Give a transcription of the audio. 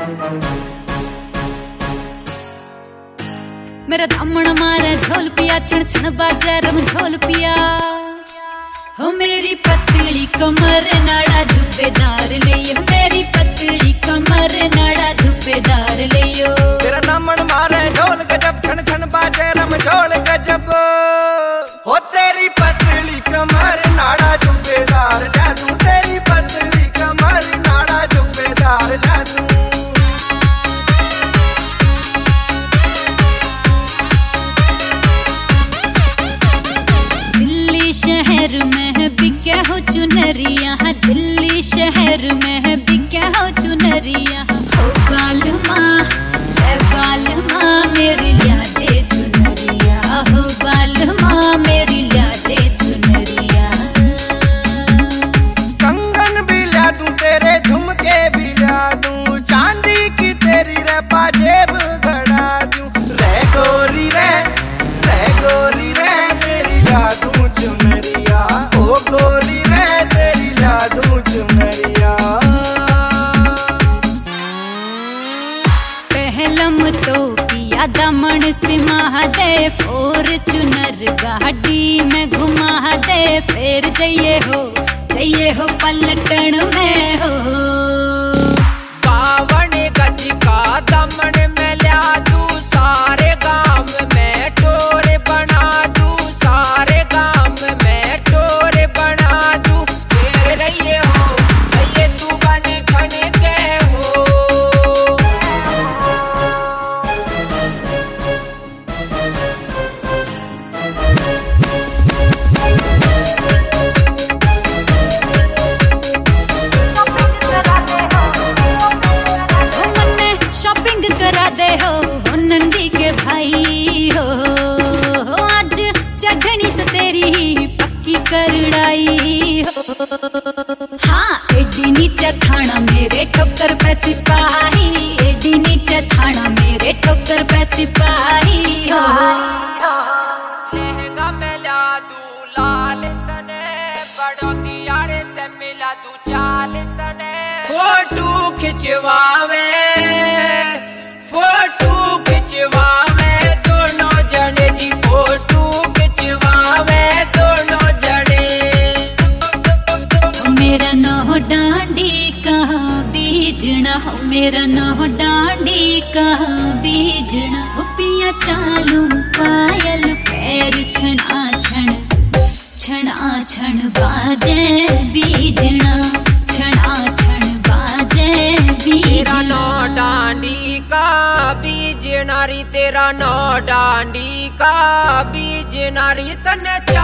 मेरा दामन मारे झोल पिया, छन छन बाजे रम झोल पिया। हो मेरी पतली कमर नाड़ा झुपेदार लियो, मेरी पतली कमर नाड़ा झुपेदार लियो। तेरा दामन मारे झोल गजब, छन छन बाजे रम झोल गजब। हो तेरी पतली कमर नाड़ा झुपेदार ले दूं, तेरी पतली कमर नाड़ा झुपेदार ले दूं। शहर में बिके हो चुनरिया, दिल्ली शहर में बिके हो चुनरिया। हो बाल माँ मेरी यादे चुनरिया, हो बाल माँ मेरी यादे चुनरिया। कंगन भी ला दूं, तेरे झुमके भी ला दूं, चांदी की तेरी रपा जेब गड़ा दूं। रे गोरी रे मेरी ला दूं चुनरिया, ओ गोरी रे तेरी ला दूं चुनरिया। पहलम तो पिया दमन से महादेव, और चुनर गाड़ी में घुमा दे। फिर जइए हो पलटन में हो। बावन गज का दमन में ला दूं, सारे गांव में टोर बना दूं, सारे गांव में टोर बना दूं। फिर रहिए हो रहिए तू बन खन के हो। शॉपिंग करा दे हो नंदी के भाई हो। आज चढ़नी से तेरी पक्की करड़ाई हो। हाँ एडी नीचे थाना मेरे ठोकर पे सिपाही, एडी नीचे थाना मेरे ठोकर पे सिपाही हो। लहंगा में ला दूं लाल तने, बड़ोती आड़े ते मिला दूं चाल तने। फोटो खिंचवावे दोनों जने जी, फोटो खिंचवावे दोनों जने। मेरा नौ डांडी कहाँ बीजना, मेरा नौ डांडी कहाँ बीजना। पिया चालू पायल पैर छना छन बाजे बीजना, छना छन बाजे तेरा नौ बीजना। डांडी का बीज नारी, तेरा नौ डांडी का बीज नारी तने